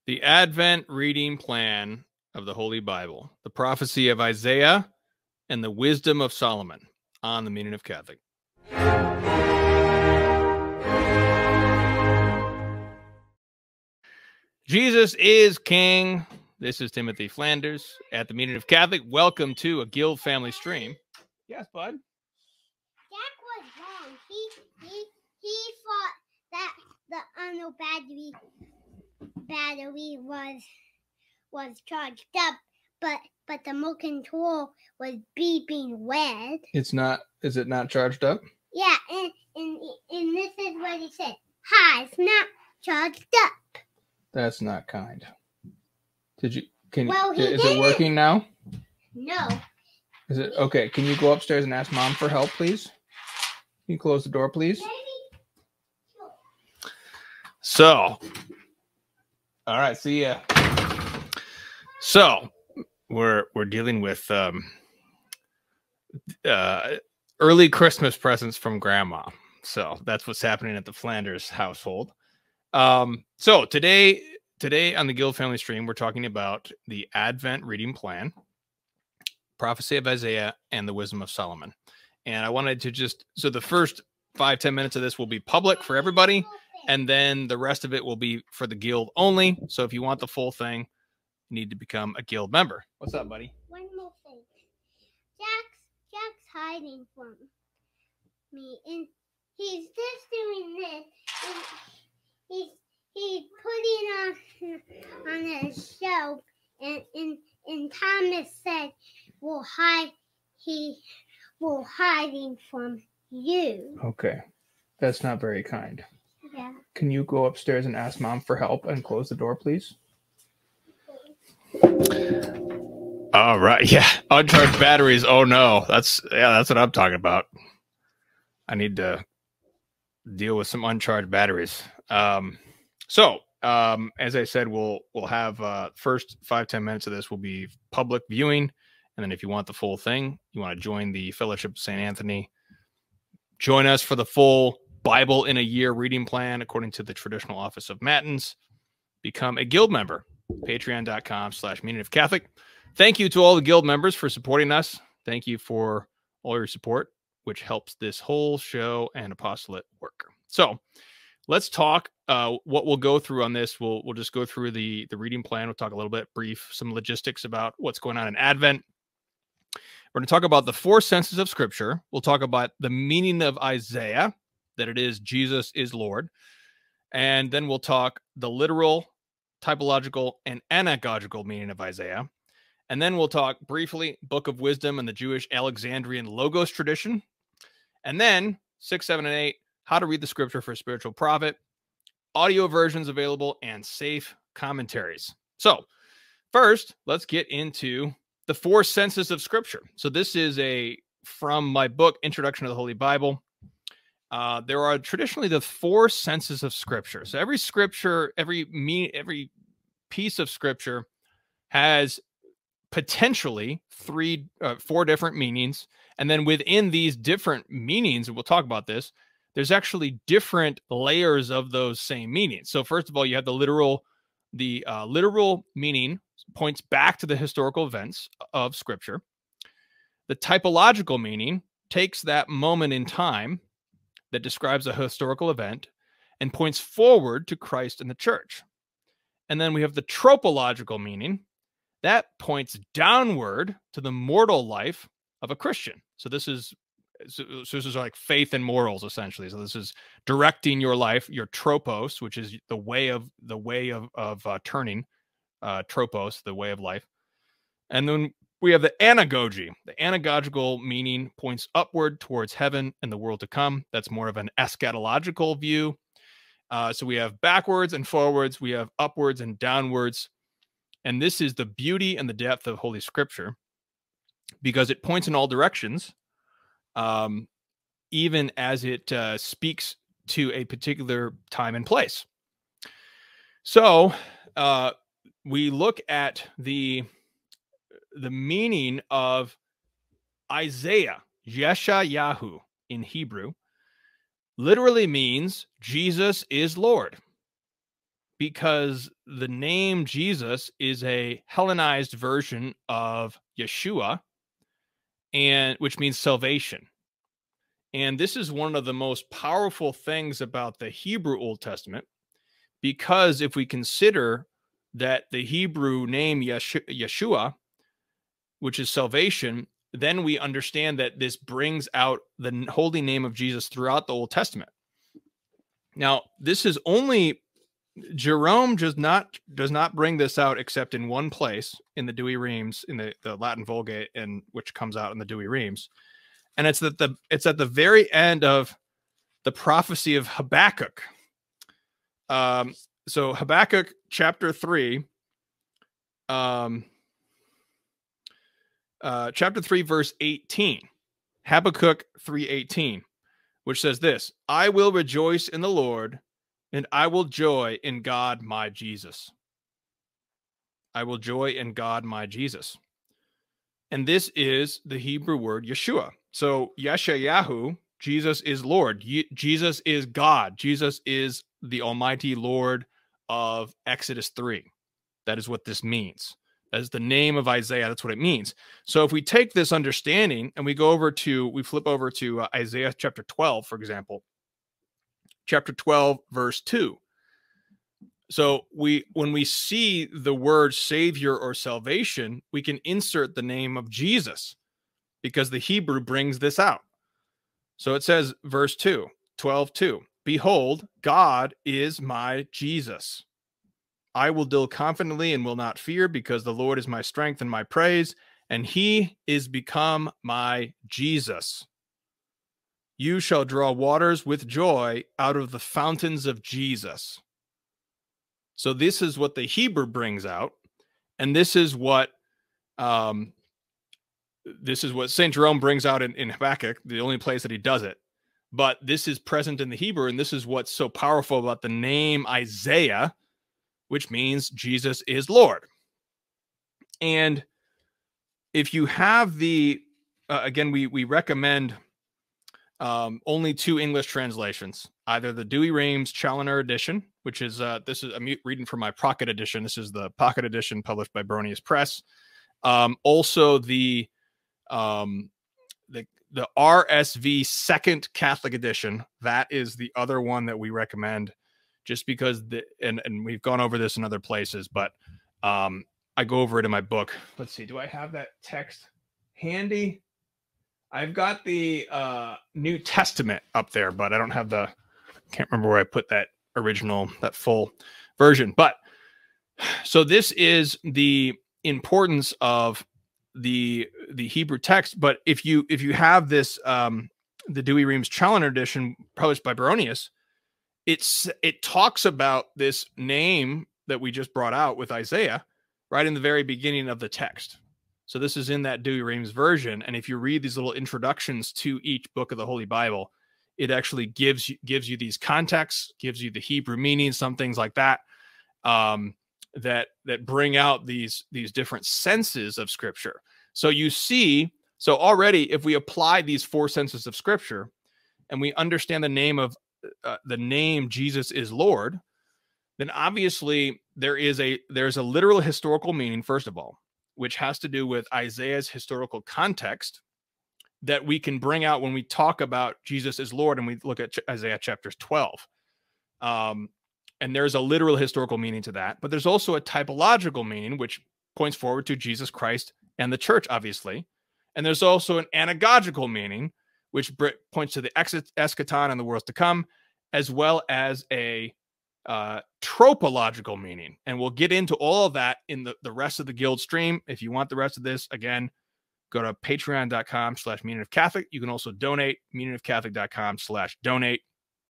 The Advent reading plan of the Holy Bible, the prophecy of Isaiah, and the wisdom of Solomon on the Meaning of Catholic. Jesus is King. This is Timothy Flanders at the Meaning of Catholic. Welcome to a Guild family stream. Yes, bud? Jack was wrong. He thought that the Uno battery was charged up, but the remote control was beeping red. It's not. Is it not charged up? Yeah, and this is what he said. Hi, it's not charged up. That's not kind. Did you? Can Well, you? Is it working now? No. Is it okay? Can you go upstairs and ask Mom for help, please? Can you close the door, please? So, all right, see ya. So, we're dealing with early Christmas presents from Grandma. So that's what's happening at the Flanders household. So today on the Guild Family Stream, we're talking about the Advent reading plan, prophecy of Isaiah, and the wisdom of Solomon. And I wanted to so the first 5-10 minutes of this will be public for everybody, and then the rest of it will be for the Guild only. So if you want the full thing, you need to become a Guild member. What's up, buddy? One more thing. Jack's hiding from me, and he's just doing this. And he's putting on a shelf, and Thomas said, he will hiding from you. Okay, that's not very kind. Yeah. Can you go upstairs and ask Mom for help and close the door, please? All right. Yeah. Uncharged batteries. Oh no. That's what I'm talking about. I need to deal with some uncharged batteries. So as I said, we'll have first 5-10 minutes of this will be public viewing. And then if you want the full thing, you want to join the Fellowship of St. Anthony, join us for the full Bible in a Year reading plan according to the traditional office of Matins. Become a Guild member. Patreon.com/Meaning of Catholic. Thank you to all the Guild members for supporting us. Thank you for all your support, which helps this whole show and apostolate work. So let's talk what we'll go through on this. We'll just go through the reading plan. We'll talk a little bit brief, some logistics about what's going on in Advent. We're going to talk about the 4 senses of Scripture. We'll talk about the meaning of Isaiah, that it is Jesus is Lord. And then we'll talk the literal, typological, and anagogical meaning of Isaiah. And then we'll talk briefly Book of Wisdom and the Jewish Alexandrian Logos tradition. And then 6, 7, and 8, how to read the Scripture for spiritual profit, audio versions available, and safe commentaries. So first, let's get into the 4 senses of Scripture. So this is from my book, Introduction to the Holy Bible. There are traditionally the 4 senses of Scripture. So every Scripture, every piece of Scripture has potentially 4 different meanings. And then within these different meanings, and we'll talk about this, there's actually different layers of those same meanings. So first of all, you have the literal meaning points back to the historical events of Scripture. The typological meaning takes that moment in time that describes a historical event and points forward to Christ and the church. And then we have the tropological meaning that points downward to the mortal life of a Christian. So this is like faith and morals, essentially. So this is directing your life, your tropos, which is the way of turning, tropos, the way of life. And then we have the anagogy. The anagogical meaning points upward towards heaven and the world to come. That's more of an eschatological view. So we have backwards and forwards. We have upwards and downwards. And this is the beauty and the depth of Holy Scripture, because it points in all directions, even as it speaks to a particular time and place. So we look at the meaning of Isaiah, Yeshayahu in Hebrew, literally means Jesus is Lord. because the name Jesus is a Hellenized version of Yeshua, and which means salvation. And this is one of the most powerful things about the Hebrew Old Testament, because if we consider that the Hebrew name Yeshua, which is salvation, then we understand that this brings out the holy name of Jesus throughout the Old Testament. Now, this is only Jerome does not bring this out except in one place in the Douay-Rheims, in the Latin Vulgate, and which comes out in the Douay-Rheims. And it's at the very end of the prophecy of Habakkuk. So Habakkuk chapter 3, chapter 3, verse 18, Habakkuk 3:18, which says this: I will rejoice in the Lord, and I will joy in God my Jesus. I will joy in God my Jesus. And this is the Hebrew word Yeshua. So Yeshayahu, Jesus is Lord. Jesus is God. Jesus is the Almighty Lord of Exodus 3. That is what this means. That is the name of Isaiah. That's what it means. So if we take this understanding and we flip over to Isaiah chapter 12, for example, chapter 12, verse 2. So when we see the word Savior or salvation, we can insert the name of Jesus, because the Hebrew brings this out. So it says, verse 2, 12:2, behold, God is my Jesus. I will deal confidently and will not fear, because the Lord is my strength and my praise, and he is become my Jesus. You shall draw waters with joy out of the fountains of Jesus. So this is what the Hebrew brings out, and this is what St. Jerome brings out in Habakkuk, the only place that he does it. But this is present in the Hebrew, and this is what's so powerful about the name Isaiah, which means Jesus is Lord. And if you have the, again, we recommend only two English translations, either the Douay-Rheims Challoner edition, which is, I'm reading from my pocket edition. This is the pocket edition published by Bronius Press. Also the RSV Second Catholic Edition. That is the other one that we recommend, just because and we've gone over this in other places, but I go over it in my book. Let's see. Do I have that text handy? I've got the New Testament up there, but I don't have can't remember where I put that full version. But so this is the importance of the Hebrew text. But if you have this, the Douay-Rheims Challoner edition published by Baronius, it talks about this name that we just brought out with Isaiah right in the very beginning of the text. So this is in that Douay-Rheims version. And if you read these little introductions to each book of the Holy Bible, it actually gives you these contexts, gives you the Hebrew meaning, some things like that, that bring out these different senses of Scripture. So you see, already if we apply these four senses of Scripture and we understand the name Jesus is Lord, then obviously there's a literal historical meaning, first of all, which has to do with Isaiah's historical context that we can bring out when we talk about Jesus as Lord and we look at Isaiah chapter 12. And there's a literal historical meaning to that, but there's also a typological meaning, which points forward to Jesus Christ and the church, obviously. And there's also an anagogical meaning, which points to the eschaton and the worlds to come, as well as a tropological meaning. And we'll get into all of that in the rest of the Guild stream. If you want the rest of this, again, go to patreon.com/meaningofcatholic. You can also donate, meaningofcatholic.com/donate.